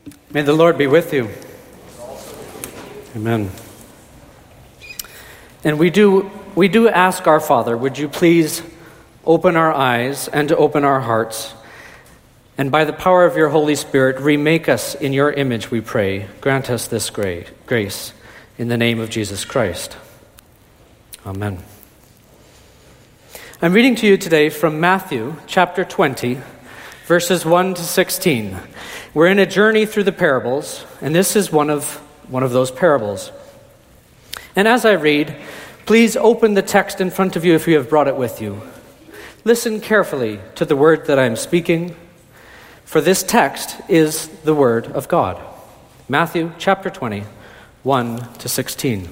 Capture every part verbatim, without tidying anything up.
May the Lord be with you. Amen. And we do we do ask our Father, would you please open our eyes and to open our hearts, and by the power of your Holy Spirit, remake us in your image, we pray. Grant us this grace in the name of Jesus Christ. Amen. I'm reading to you today from Matthew chapter twenty, verses one to sixteen. We're in a journey through the parables, and this is one of one of those parables. And as I read, please open the text in front of you if you have brought it with you. Listen carefully to the word that I am speaking, for this text is the word of God. Matthew chapter twenty, one to sixteen.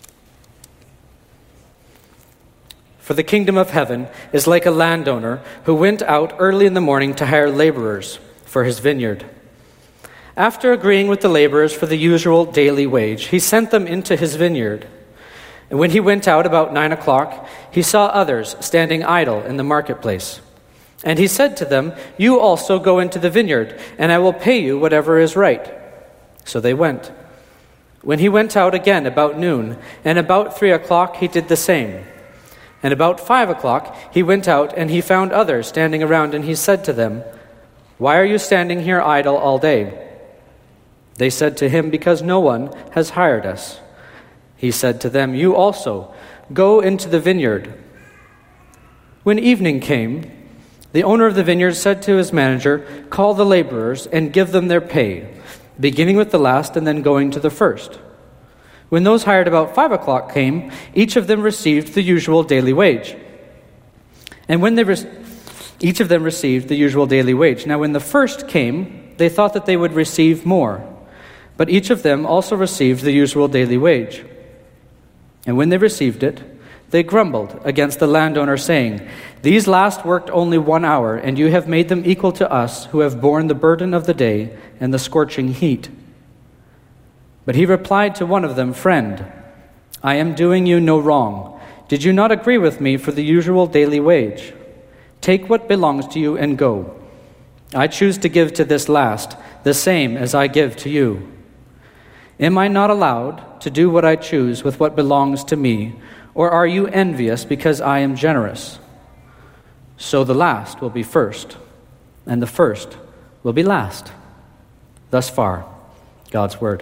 For the kingdom of heaven is like a landowner who went out early in the morning to hire laborers for his vineyard. After agreeing with the laborers for the usual daily wage, he sent them into his vineyard. And when he went out about nine o'clock, he saw others standing idle in the marketplace. And he said to them, "You also go into the vineyard, and I will pay you whatever is right." So they went. When he went out again about noon, and about three o'clock, he did the same. And about five o'clock, he went out, and he found others standing around, and he said to them, "Why are you standing here idle all day?" They said to him, "Because no one has hired us." He said to them, "You also go into the vineyard." When evening came, the owner of the vineyard said to his manager, "Call the laborers and give them their pay, beginning with the last and then going to the first." When those hired about five o'clock came, each of them received the usual daily wage. And when they re- each of them received the usual daily wage. Now when the first came, they thought that they would receive more, but each of them also received the usual daily wage. And when they received it, they grumbled against the landowner, saying, "These last worked only one hour, and you have made them equal to us who have borne the burden of the day and the scorching heat." But he replied to one of them, "Friend, I am doing you no wrong. Did you not agree with me for the usual daily wage? Take what belongs to you and go. I choose to give to this last the same as I give to you. Am I not allowed to do what I choose with what belongs to me, or are you envious because I am generous? So the last will be first, and the first will be last." Thus far, God's word.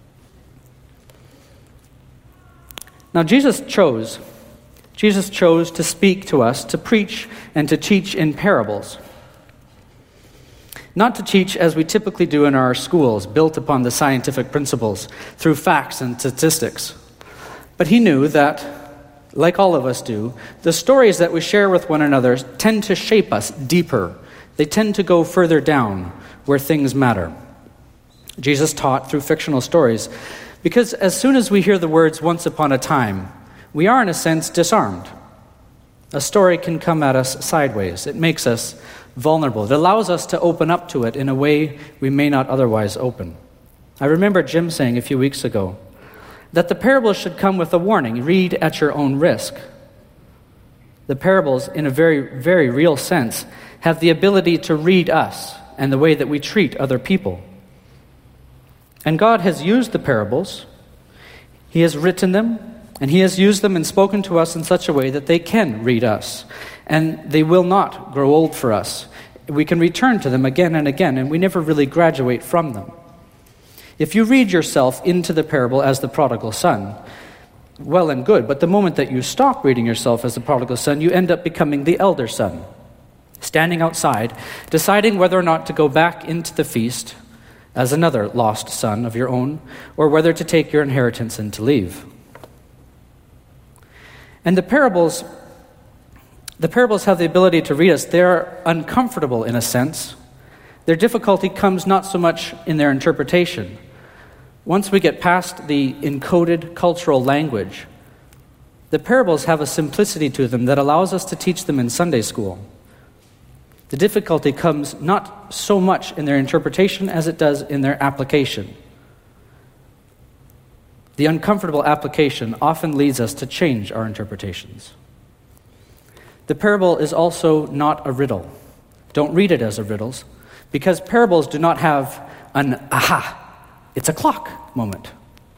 Now Jesus chose, Jesus chose to speak to us, to preach and to teach in parables. Not to teach as we typically do in our schools, built upon the scientific principles, through facts and statistics. But he knew that, like all of us do, the stories that we share with one another tend to shape us deeper. They tend to go further down where things matter. Jesus taught through fictional stories, because as soon as we hear the words "once upon a time," we are in a sense disarmed. A story can come at us sideways. It makes us vulnerable. It allows us to open up to it in a way we may not otherwise open. I remember Jim saying a few weeks ago that the parables should come with a warning: read at your own risk. The parables, in a very, very real sense, have the ability to read us and the way that we treat other people. And God has used the parables. He has written them, and he has used them and spoken to us in such a way that they can read us, and they will not grow old for us. We can return to them again and again, and we never really graduate from them. If you read yourself into the parable as the prodigal son, well and good, but the moment that you stop reading yourself as the prodigal son, you end up becoming the elder son, standing outside, deciding whether or not to go back into the feast as another lost son of your own, or whether to take your inheritance and to leave. And the parables, the parables have the ability to read us. They're uncomfortable in a sense. Their difficulty comes not so much in their interpretation. Once we get past the encoded cultural language, the parables have a simplicity to them that allows us to teach them in Sunday school. The difficulty comes not so much in their interpretation as it does in their application. The uncomfortable application often leads us to change our interpretations. The parable is also not a riddle. Don't read it as a riddle, because parables do not have an aha, it's a clock moment.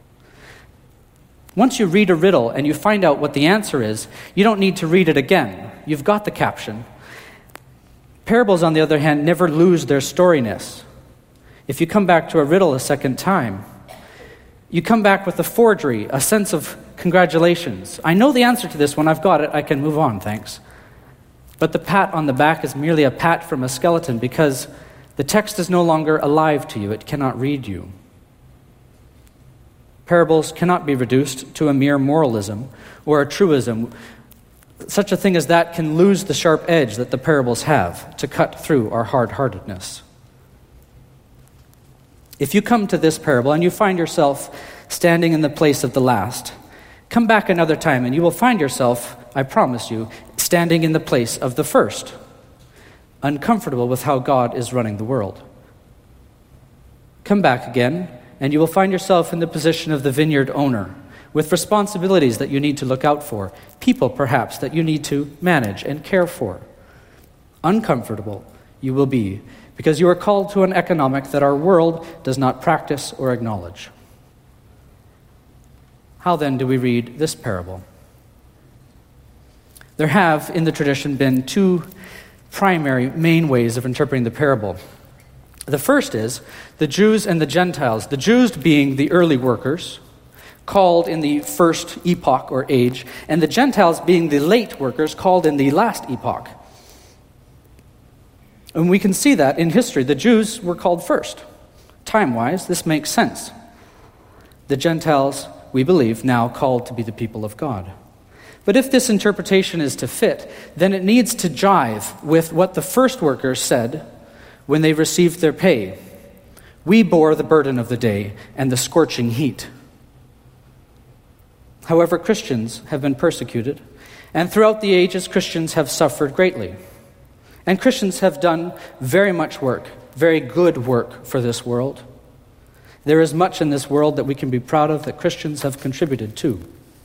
Once you read a riddle and you find out what the answer is, you don't need to read it again. You've got the caption. Parables, on the other hand, never lose their storiness. If you come back to a riddle a second time, you come back with a forgery, a sense of congratulations. I know the answer to this one. I've got it. I can move on, thanks. But the pat on the back is merely a pat from a skeleton because the text is no longer alive to you. It cannot read you. Parables cannot be reduced to a mere moralism or a truism. Such a thing as that can lose the sharp edge that the parables have to cut through our hard-heartedness. If you come to this parable and you find yourself standing in the place of the last, come back another time and you will find yourself, I promise you, standing in the place of the first, uncomfortable with how God is running the world. Come back again, and you will find yourself in the position of the vineyard owner, with responsibilities that you need to look out for, people perhaps that you need to manage and care for. Uncomfortable you will be, because you are called to an economic that our world does not practice or acknowledge. How then do we read this parable? There have, in the tradition, been two primary main ways of interpreting the parable. The first is the Jews and the Gentiles, the Jews being the early workers, called in the first epoch or age, and the Gentiles being the late workers, called in the last epoch. And we can see that in history. The Jews were called first. Time-wise, this makes sense. The Gentiles, we believe, now called to be the people of God. But if this interpretation is to fit, then it needs to jive with what the first workers said when they received their pay. We bore the burden of the day and the scorching heat. However, Christians have been persecuted, and throughout the ages, Christians have suffered greatly. And Christians have done very much work, very good work for this world. There is much in this world that we can be proud of that Christians have contributed to.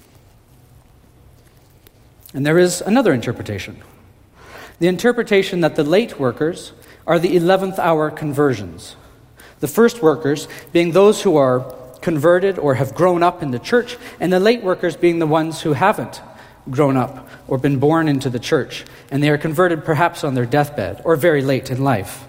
And there is another interpretation. The interpretation that the late workers are the eleventh hour conversions. The first workers being those who are converted or have grown up in the church, and the late workers being the ones who haven't grown up or been born into the church, and they are converted perhaps on their deathbed or very late in life.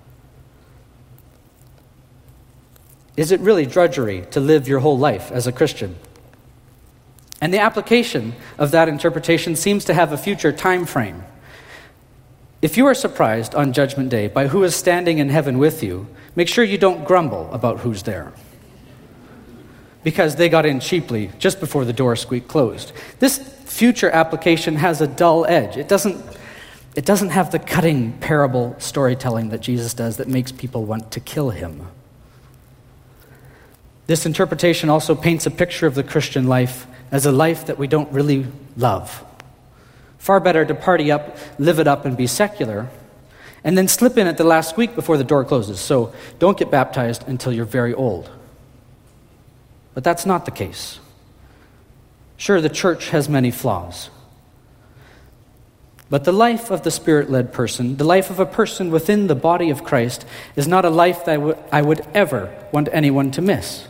Is it really drudgery to live your whole life as a Christian? And the application of that interpretation seems to have a future time frame. If you are surprised on Judgment Day by who is standing in heaven with you, make sure you don't grumble about who's there, because they got in cheaply just before the door squeaked closed. This future application has a dull edge. It doesn't, it doesn't have the cutting parable storytelling that Jesus does that makes people want to kill him. This interpretation also paints a picture of the Christian life as a life that we don't really love. Far better to party up, live it up, and be secular, and then slip in at the last week before the door closes. So don't get baptized until you're very old. But that's not the case. Sure, the church has many flaws. But the life of the Spirit-led person, the life of a person within the body of Christ, is not a life that I would, I would ever want anyone to miss.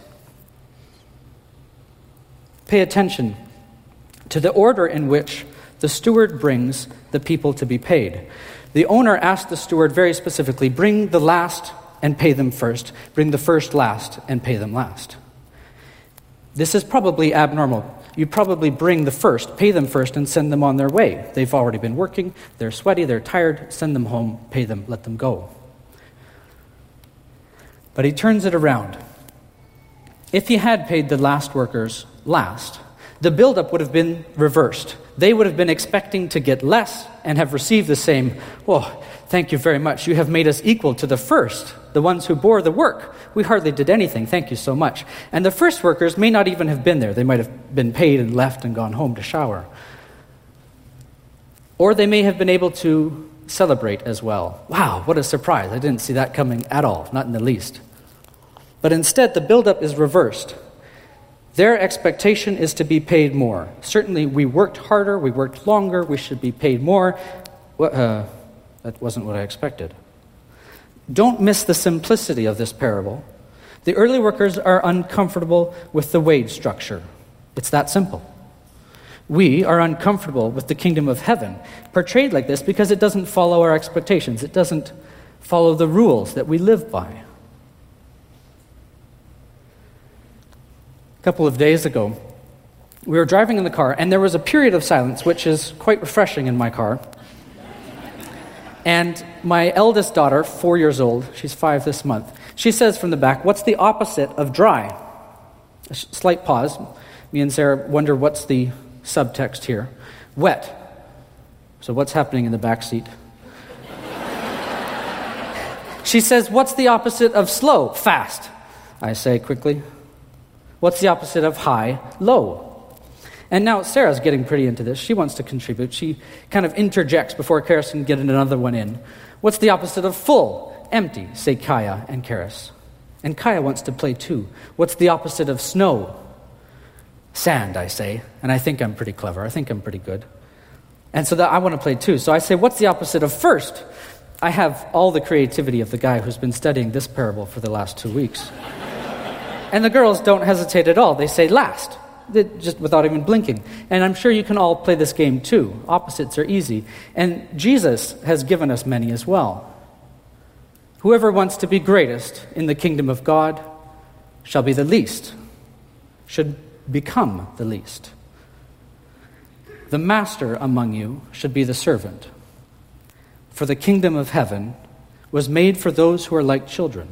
Pay attention to the order in which the steward brings the people to be paid. The owner asked the steward very specifically, bring the last and pay them first. Bring the first last and pay them last. This is probably abnormal. You probably bring the first, pay them first, and send them on their way. They've already been working, they're sweaty, they're tired, send them home, pay them, let them go. But he turns it around. If he had paid the last workers last, the buildup would have been reversed. They would have been expecting to get less and have received the same. Oh, thank you very much. You have made us equal to the first, the ones who bore the work. We hardly did anything. Thank you so much. And the first workers may not even have been there. They might have been paid and left and gone home to shower. Or they may have been able to celebrate as well. Wow, what a surprise. I didn't see that coming at all, not in the least. But instead, the buildup is reversed. Their expectation is to be paid more. Certainly, we worked harder, we worked longer, we should be paid more. Uh, that wasn't what I expected. Don't miss the simplicity of this parable. The early workers are uncomfortable with the wage structure. It's that simple. We are uncomfortable with the kingdom of heaven, portrayed like this because it doesn't follow our expectations. It doesn't follow the rules that we live by. A couple of days ago, we were driving in the car, and there was a period of silence, which is quite refreshing in my car. And my eldest daughter, four years old, she's five this month, she says from the back, "What's the opposite of dry?" A slight pause. Me and Sarah wonder what's the subtext here. Wet. So what's happening in the back seat? She says, "What's the opposite of slow?" Fast. I say quickly. "What's the opposite of high?" Low. And now Sarah's getting pretty into this. She wants to contribute. She kind of interjects before Karis can get another one in. "What's the opposite of full?" Empty, say Kaya and Karis. And Kaya wants to play too. "What's the opposite of snow?" Sand, I say. And I think I'm pretty clever. I think I'm pretty good. And so that I want to play too. So I say, "What's the opposite of first?" I have all the creativity of the guy who's been studying this parable for the last two weeks. And the girls don't hesitate at all. They say last. Just without even blinking. And I'm sure you can all play this game too. Opposites are easy. And Jesus has given us many as well. Whoever wants to be greatest in the kingdom of God shall be the least, should become the least. The master among you should be the servant. For the kingdom of heaven was made for those who are like children.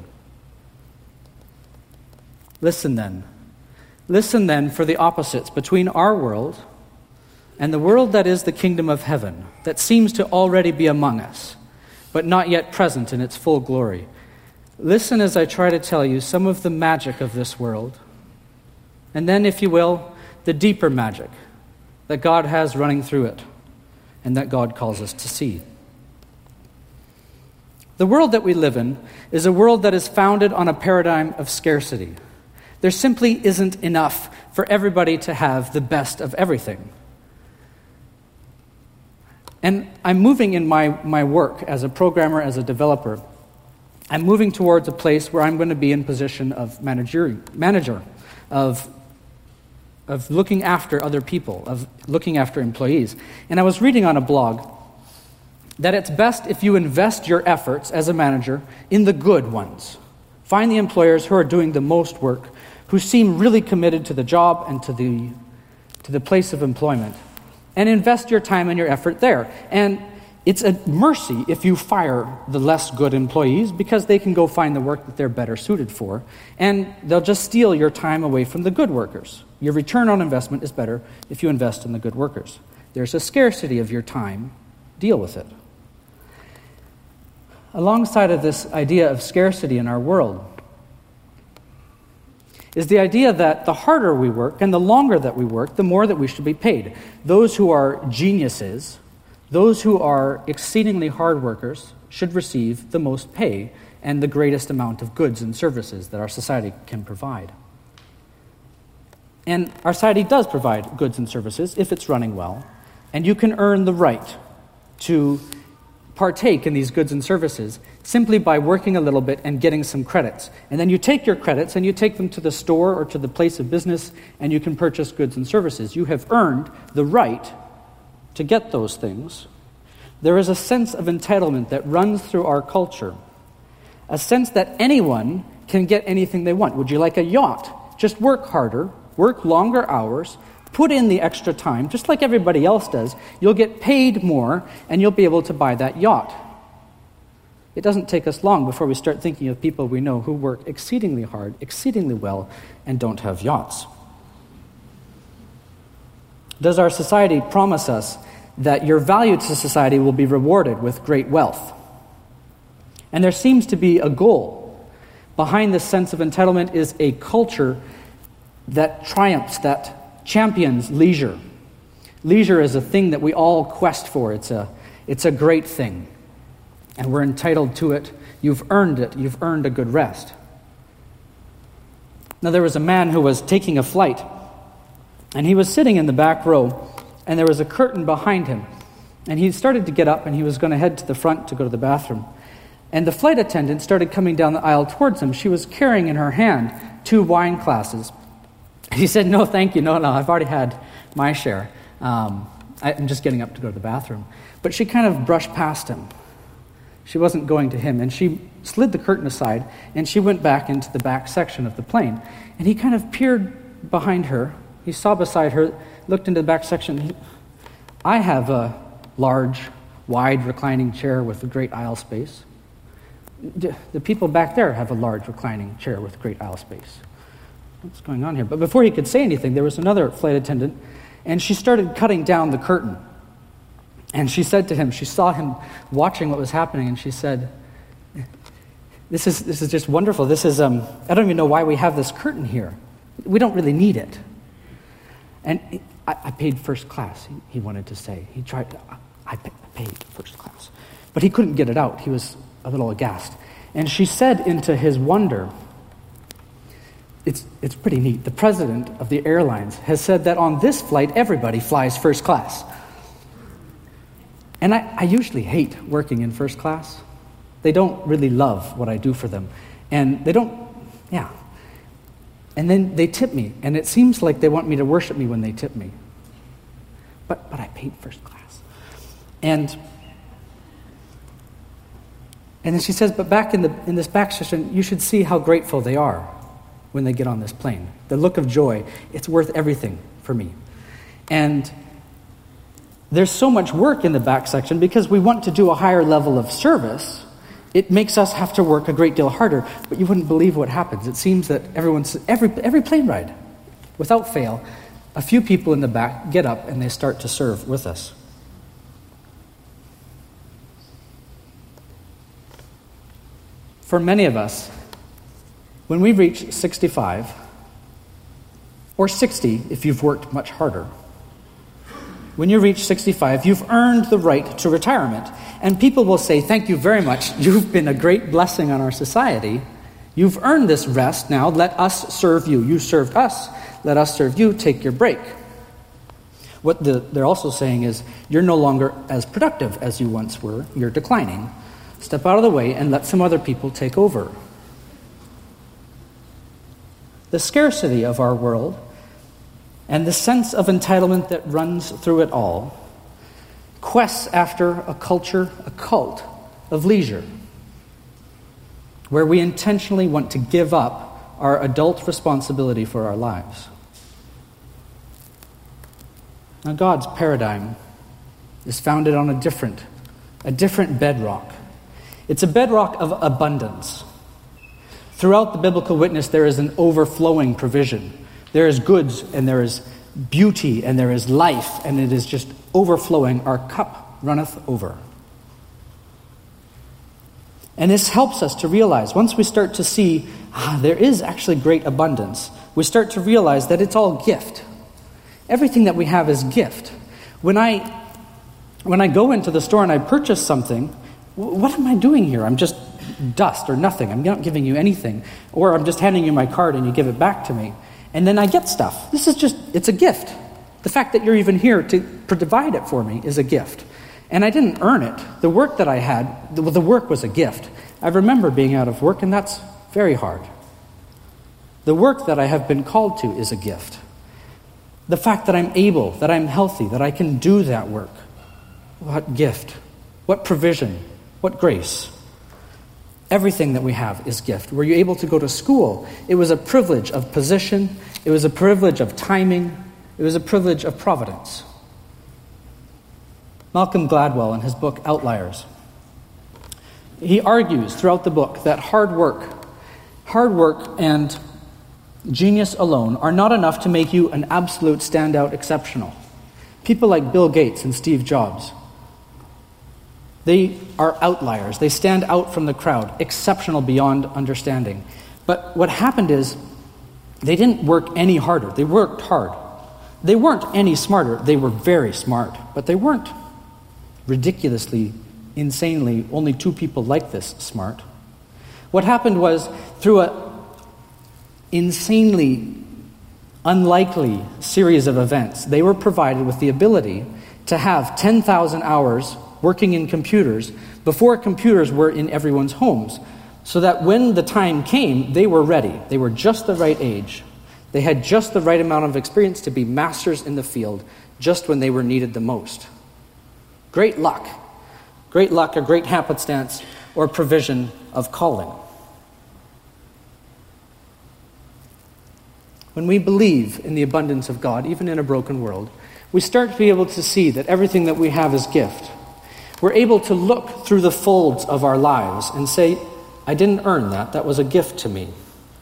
Listen then. Listen then for the opposites between our world and the world that is the kingdom of heaven, that seems to already be among us, but not yet present in its full glory. Listen as I try to tell you some of the magic of this world, and then, if you will, the deeper magic that God has running through it and that God calls us to see. The world that we live in is a world that is founded on a paradigm of scarcity. There simply isn't enough for everybody to have the best of everything. And I'm moving in my, my work as a programmer, as a developer. I'm moving towards a place where I'm going to be in position of manager, manager of, of looking after other people, of looking after employees. And I was reading on a blog that it's best if you invest your efforts as a manager in the good ones. Find the employers who are doing the most work, who seem really committed to the job and to the to the place of employment, and invest your time and your effort there. And it's a mercy if you fire the less good employees, because they can go find the work that they're better suited for, and they'll just steal your time away from the good workers. Your return on investment is better if you invest in the good workers. There's a scarcity of your time. Deal with it. Alongside of this idea of scarcity in our world is the idea that the harder we work and the longer that we work, the more that we should be paid. Those who are geniuses, those who are exceedingly hard workers, should receive the most pay and the greatest amount of goods and services that our society can provide. And our society does provide goods and services if it's running well, and you can earn the right to partake in these goods and services simply by working a little bit and getting some credits. And then you take your credits and you take them to the store or to the place of business, and you can purchase goods and services. You have earned the right to get those things. There is a sense of entitlement that runs through our culture, a sense that anyone can get anything they want. Would you like a yacht? Just work harder, work longer hours, put in the extra time, just like everybody else does. You'll get paid more, and you'll be able to buy that yacht. It doesn't take us long before we start thinking of people we know who work exceedingly hard, exceedingly well, and don't have yachts. Does our society promise us that your value to society will be rewarded with great wealth? And there seems to be a goal. Behind this sense of entitlement is a culture that triumphs, that champions leisure. Leisure is a thing that we all quest for. It's a, it's a great thing. And we're entitled to it. You've earned it. You've earned a good rest. Now, there was a man who was taking a flight, and he was sitting in the back row, and there was a curtain behind him. And he started to get up, and he was going to head to the front to go to the bathroom. And the flight attendant started coming down the aisle towards him. She was carrying in her hand two wine glasses. He said, no, thank you. No, no, I've already had my share. Um, I, I'm just getting up to go to the bathroom. But she kind of brushed past him. She wasn't going to him. And she slid the curtain aside, and she went back into the back section of the plane. And he kind of peered behind her. He saw beside her, looked into the back section. He, I have a large, wide reclining chair with a great aisle space. The people back there have a large reclining chair with great aisle space. What's going on here? But before he could say anything, there was another flight attendant, and she started cutting down the curtain. And she said to him, she saw him watching what was happening, and she said, this is this is just wonderful. This is, um, I don't even know why we have this curtain here. We don't really need it. And I, I paid first class, he, he wanted to say. He tried to, I paid first class. But he couldn't get it out. He was a little aghast. And she said into his wonder, it's it's pretty neat. The president of the airlines has said that on this flight, everybody flies first class. And I, I usually hate working in first class. They don't really love what I do for them. And they don't, yeah. And then they tip me, and it seems like they want me to worship me when they tip me. But but I paid first class. And And then she says, but back in the in this back session, you should see how grateful they are when they get on this plane. The look of joy, it's worth everything for me. And there's so much work in the back section because we want to do a higher level of service. It makes us have to work a great deal harder, but you wouldn't believe what happens. It seems that everyone's every every plane ride, without fail, a few people in the back get up and they start to serve with us. For many of us, when we reach sixty-five, or sixty if you've worked much harder, when you reach sixty-five, you've earned the right to retirement. And people will say, thank you very much. You've been a great blessing on our society. You've earned this rest. Now let us serve you. You served us. Let us serve you. Take your break. What the, they're also saying is, you're no longer as productive as you once were. You're declining. Step out of the way and let some other people take over. The scarcity of our world and the sense of entitlement that runs through it all quests after a culture, a cult of leisure, where we intentionally want to give up our adult responsibility for our lives. Now, God's paradigm is founded on a different, a different bedrock. It's a bedrock of abundance. Throughout the biblical witness, there is an overflowing provision. There is goods, and there is beauty, and there is life, and it is just overflowing. Our cup runneth over. And this helps us to realize, once we start to see, ah, there is actually great abundance, we start to realize that it's all gift. Everything that we have is gift. When I, when I go into the store and I purchase something, what am I doing here? I'm just dust or nothing. I'm not giving you anything. Or I'm just handing you my card and you give it back to me. And then I get stuff. This is just, it's a gift. The fact that you're even here to provide it for me is a gift. And I didn't earn it. The work that I had, the, the work was a gift. I remember being out of work, and that's very hard. The work that I have been called to is a gift. The fact that I'm able, that I'm healthy, that I can do that work. What gift? What provision? What grace? Everything that we have is gift. Were you able to go to school? It was a privilege of position. It was a privilege of timing. It was a privilege of providence. Malcolm Gladwell, in his book Outliers, he argues throughout the book that hard work, hard work and genius alone are not enough to make you an absolute standout exceptional. People like Bill Gates and Steve Jobs, they are outliers. They stand out from the crowd, exceptional beyond understanding. But what happened is they didn't work any harder. They worked hard. They weren't any smarter. They were very smart, but they weren't ridiculously, insanely, only two people like this smart. What happened was, through a insanely unlikely series of events, they were provided with the ability to have ten thousand hours working in computers before computers were in everyone's homes, so that when the time came, they were ready. They were just the right age. They had just the right amount of experience to be masters in the field just when they were needed the most. Great luck. Great luck, or great happenstance, or provision of calling. When we believe in the abundance of God, even in a broken world, we start to be able to see that everything that we have is gift. We're able to look through the folds of our lives and say, I didn't earn that. That was a gift to me.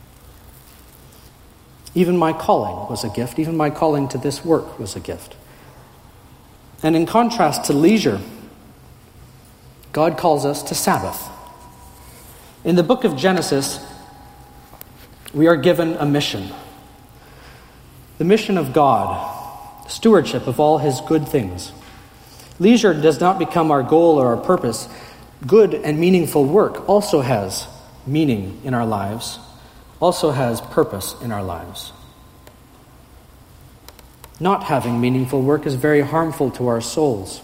Even my calling was a gift. Even my calling to this work was a gift. And in contrast to leisure, God calls us to Sabbath. In the book of Genesis, we are given a mission. The mission of God, stewardship of all his good things. Leisure does not become our goal or our purpose. Good and meaningful work also has meaning in our lives, also has purpose in our lives. Not having meaningful work is very harmful to our souls.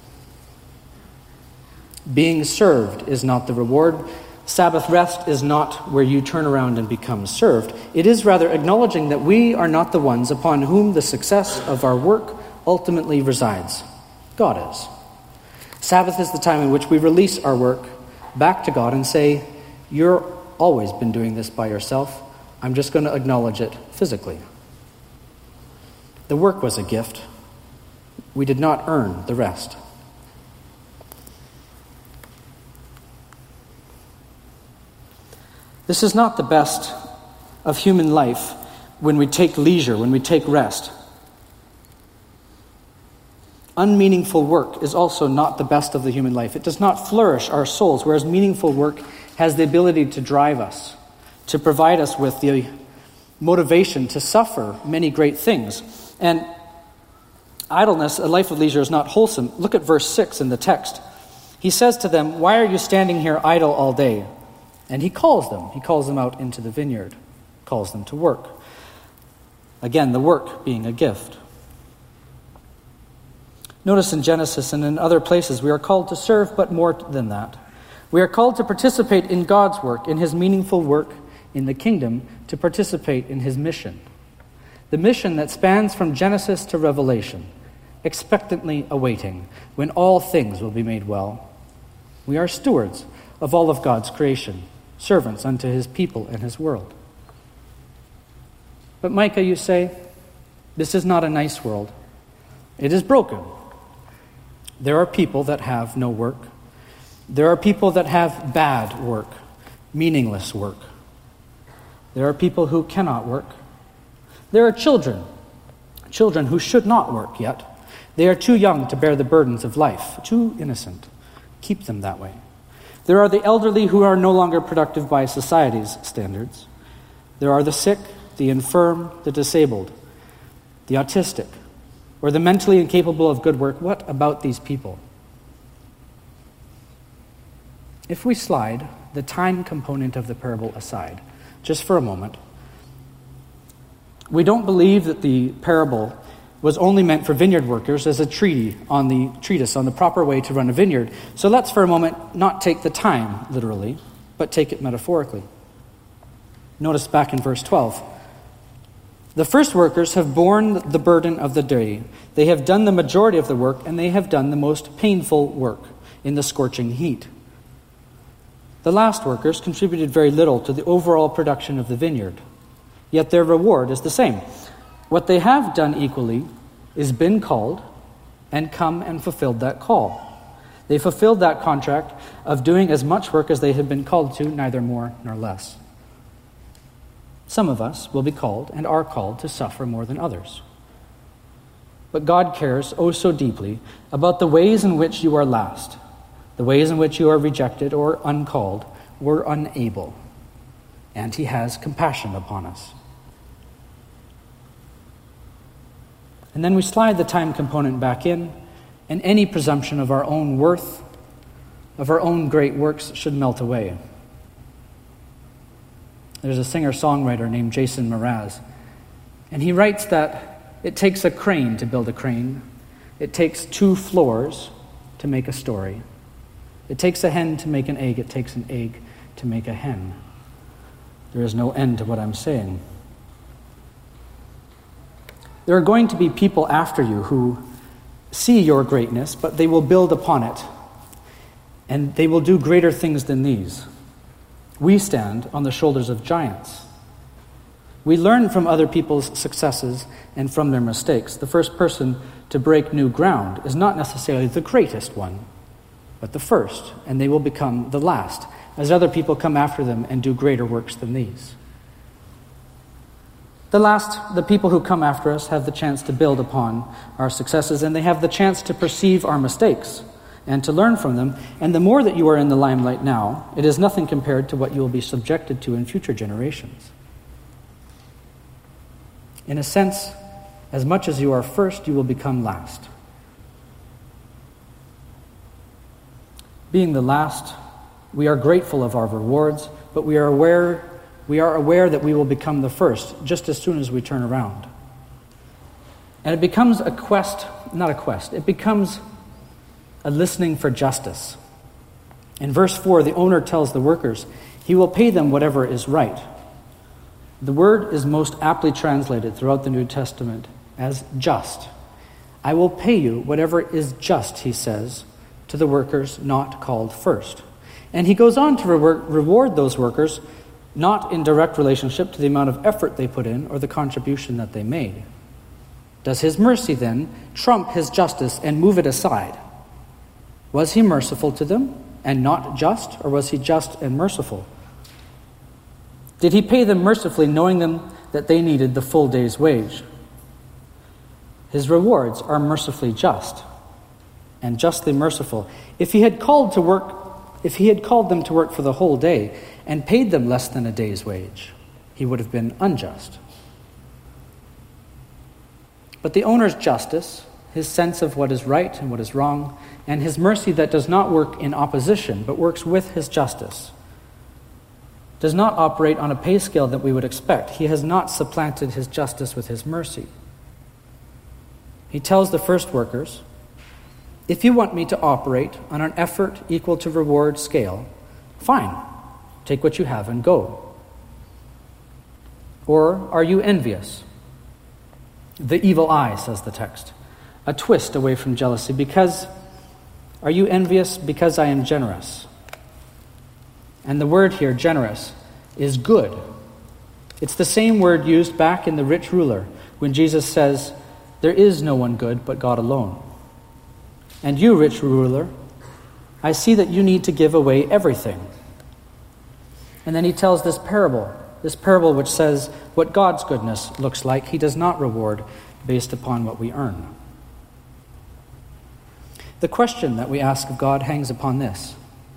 Being served is not the reward. Sabbath rest is not where you turn around and become served. It is rather acknowledging that we are not the ones upon whom the success of our work ultimately resides. God is. Sabbath is the time in which we release our work back to God and say, you're always been doing this by yourself. I'm just going to acknowledge it physically. The work was a gift. We did not earn the rest. This is not the best of human life when we take leisure, when we take rest. Unmeaningful work is also not the best of the human life. It does not flourish our souls, whereas meaningful work has the ability to drive us, to provide us with the motivation to suffer many great things. And idleness, a life of leisure, is not wholesome. Look at verse six in the text. He says to them, why are you standing here idle all day? And he calls them. He calls them out into the vineyard, calls them to work. Again, the work being a gift. Notice in Genesis and in other places, we are called to serve, but more than that. We are called to participate in God's work, in his meaningful work in the kingdom, to participate in his mission. The mission that spans from Genesis to Revelation, expectantly awaiting when all things will be made well. We are stewards of all of God's creation, servants unto his people and his world. But Micah, you say, this is not a nice world. It is broken. There are people that have no work. There are people that have bad work, meaningless work. There are people who cannot work. There are children, children who should not work yet. They are too young to bear the burdens of life, too innocent. Keep them that way. There are the elderly who are no longer productive by society's standards. There are the sick, the infirm, the disabled, the autistic, or the mentally incapable of good work. What about these people? If we slide the time component of the parable aside, just for a moment, we don't believe that the parable was only meant for vineyard workers as a treaty on the treatise on the proper way to run a vineyard. So let's for a moment not take the time literally, but take it metaphorically. Notice back in verse twelve. The first workers have borne the burden of the day. They have done the majority of the work, and they have done the most painful work in the scorching heat. The last workers contributed very little to the overall production of the vineyard, yet their reward is the same. What they have done equally is been called and come and fulfilled that call. They fulfilled that contract of doing as much work as they had been called to, neither more nor less. Some of us will be called and are called to suffer more than others. But God cares oh so deeply about the ways in which you are last, the ways in which you are rejected or uncalled or unable. And he has compassion upon us. And then we slide the time component back in, and any presumption of our own worth, of our own great works, should melt away. There's a singer-songwriter named Jason Mraz, and he writes that it takes a crane to build a crane. It takes two floors to make a story. It takes a hen to make an egg. It takes an egg to make a hen. There is no end to what I'm saying. There are going to be people after you who see your greatness, but they will build upon it. And they will do greater things than these. We stand on the shoulders of giants. We learn from other people's successes and from their mistakes. The first person to break new ground is not necessarily the greatest one, but the first, and they will become the last, as other people come after them and do greater works than these. The last, the people who come after us, have the chance to build upon our successes, and they have the chance to perceive our mistakes and to learn from them. And the more that you are in the limelight now, it is nothing compared to what you will be subjected to in future generations. In a sense, as much as you are first, you will become last. Being the last, we are grateful of our rewards, but we are aware we are aware that we will become the first just as soon as we turn around. And it becomes a quest, not a quest, it becomes a listening for justice. In verse four, the owner tells the workers, he will pay them whatever is right. The word is most aptly translated throughout the New Testament as just. I will pay you whatever is just, he says, to the workers not called first. And he goes on to re- reward those workers not in direct relationship to the amount of effort they put in or the contribution that they made. Does his mercy then trump his justice and move it aside? Was he merciful to them and not just, or was he just and merciful? Did he pay them mercifully, knowing them that they needed the full day's wage? His rewards are mercifully just and justly merciful. If he had called to work, if he had called them to work for the whole day and paid them less than a day's wage, he would have been unjust. But the owner's justice, his sense of what is right and what is wrong, and his mercy that does not work in opposition but works with his justice, does not operate on a pay scale that we would expect. He has not supplanted his justice with his mercy. He tells the first workers, if you want me to operate on an effort equal to reward scale, fine, take what you have and go. Or are you envious? The evil eye, says the text, a twist away from jealousy. Because, are you envious because I am generous? And the word here, generous, is good. It's the same word used back in the rich ruler when Jesus says, there is no one good but God alone. And you, rich ruler, I see that you need to give away everything. And then he tells this parable, this parable which says what God's goodness looks like. He does not reward based upon what we earn. The question that we ask of God hangs upon this.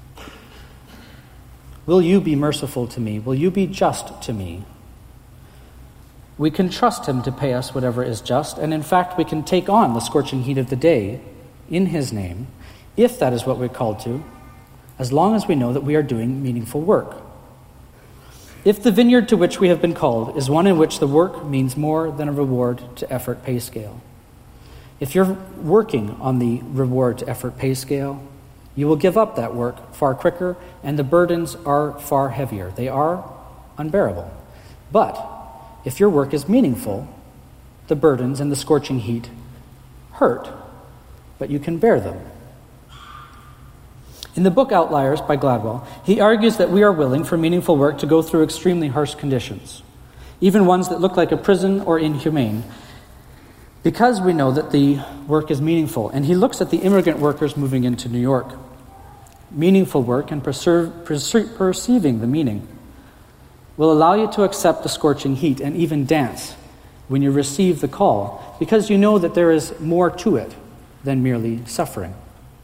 Will you be merciful to me? Will you be just to me? We can trust him to pay us whatever is just, and in fact we can take on the scorching heat of the day in his name, if that is what we're called to, as long as we know that we are doing meaningful work. If the vineyard to which we have been called is one in which the work means more than a reward to effort pay scale, if you're working on the reward to effort pay scale, you will give up that work far quicker, and the burdens are far heavier. They are unbearable. But if your work is meaningful, the burdens and the scorching heat hurt, but you can bear them. In the book Outliers by Gladwell, he argues that we are willing for meaningful work to go through extremely harsh conditions, even ones that look like a prison or inhumane, because we know that the work is meaningful. And he looks at the immigrant workers moving into New York. Meaningful work and perser- perce- perceiving the meaning will allow you to accept the scorching heat and even dance when you receive the call, because you know that there is more to it than merely suffering.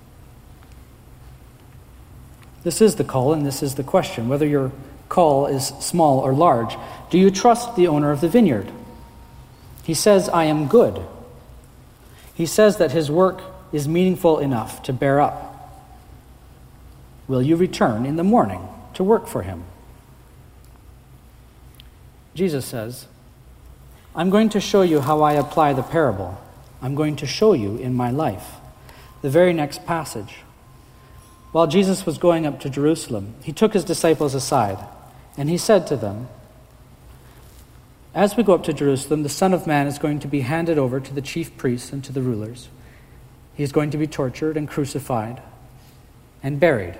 This is the call, and this is the question, whether your call is small or large. Do you trust the owner of the vineyard? He says, I am good. He says that his work is meaningful enough to bear up. Will you return in the morning to work for him? Jesus says, I'm going to show you how I apply the parable. I'm going to show you in my life. the very next passage. While Jesus was going up to Jerusalem, he took his disciples aside, and he said to them, "As we go up to Jerusalem, the Son of Man is going to be handed over to the chief priests and to the rulers. He is going to be tortured and crucified and buried.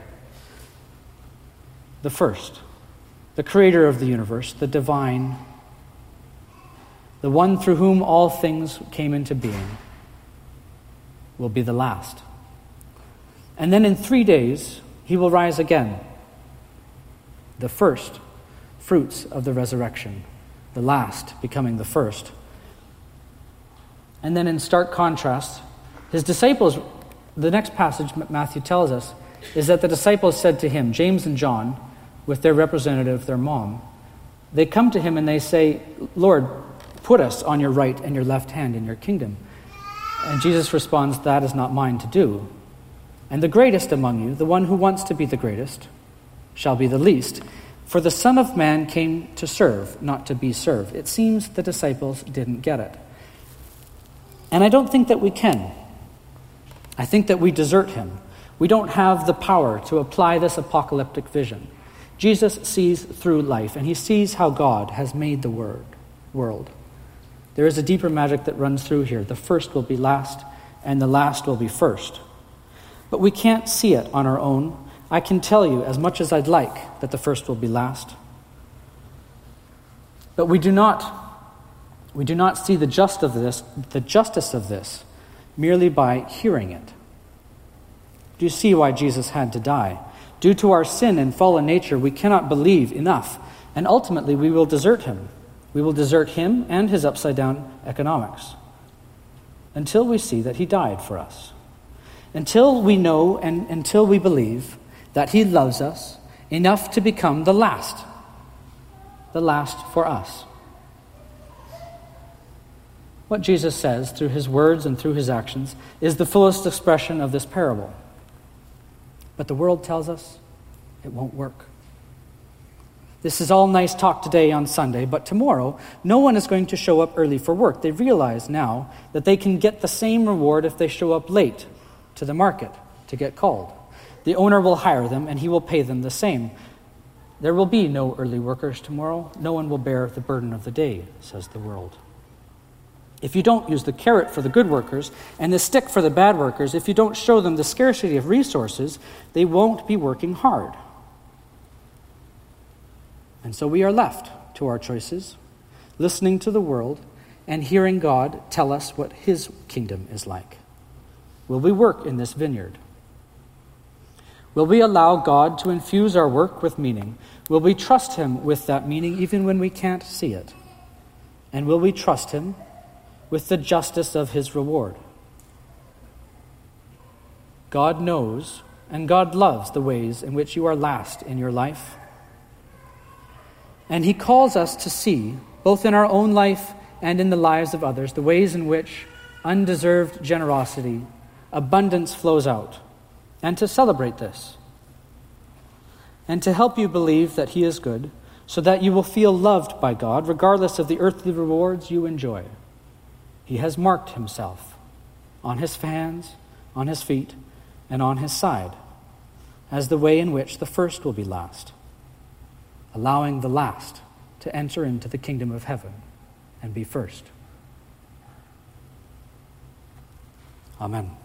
The first, the creator of the universe, the divine, the one through whom all things came into being, will be the last. And then in three days, he will rise again, the first fruits of the resurrection, the last becoming the first." And then in stark contrast, his disciples, the next passage Matthew tells us, is that the disciples said to him, James and John, with their representative, their mom, they come to him and they say, "Lord, put us on your right and your left hand in your kingdom." And Jesus responds, "That is not mine to do. And the greatest among you, the one who wants to be the greatest, shall be the least. For the Son of Man came to serve, not to be served." It seems the disciples didn't get it. And I don't think that we can. I think that we desert him. We don't have the power to apply this apocalyptic vision. Jesus sees through life, and he sees how God has made the word, world. There is a deeper magic that runs through here. The first will be last, and the last will be first. But we can't see it on our own. I can tell you, as much as I'd like, that the first will be last. But we do not, we do not see the just of this, the justice of this, merely by hearing it. Do you see why Jesus had to die? Due to our sin and fallen nature, we cannot believe enough, and ultimately we will desert him. We will desert him and his upside-down economics until we see that he died for us. Until we know and until we believe that he loves us enough to become the last, the last for us. What Jesus says through his words and through his actions is the fullest expression of this parable. But the world tells us it won't work. This is all nice talk today on Sunday, but tomorrow no one is going to show up early for work. They realize now that they can get the same reward if they show up late to the market to get called. The owner will hire them and he will pay them the same. There will be no early workers tomorrow. No one will bear the burden of the day, says the world. If you don't use the carrot for the good workers and the stick for the bad workers, if you don't show them the scarcity of resources, they won't be working hard. And so we are left to our choices, listening to the world and hearing God tell us what his kingdom is like. Will we work in this vineyard? Will we allow God to infuse our work with meaning? Will we trust him with that meaning even when we can't see it? And will we trust him with the justice of his reward? God knows and God loves the ways in which you are last in your life. And he calls us to see, both in our own life and in the lives of others, the ways in which undeserved generosity, abundance flows out, and to celebrate this. And to help you believe that he is good, so that you will feel loved by God, regardless of the earthly rewards you enjoy. He has marked himself on his hands, on his feet, and on his side as the way in which the first will be last, allowing the last to enter into the kingdom of heaven and be first. Amen.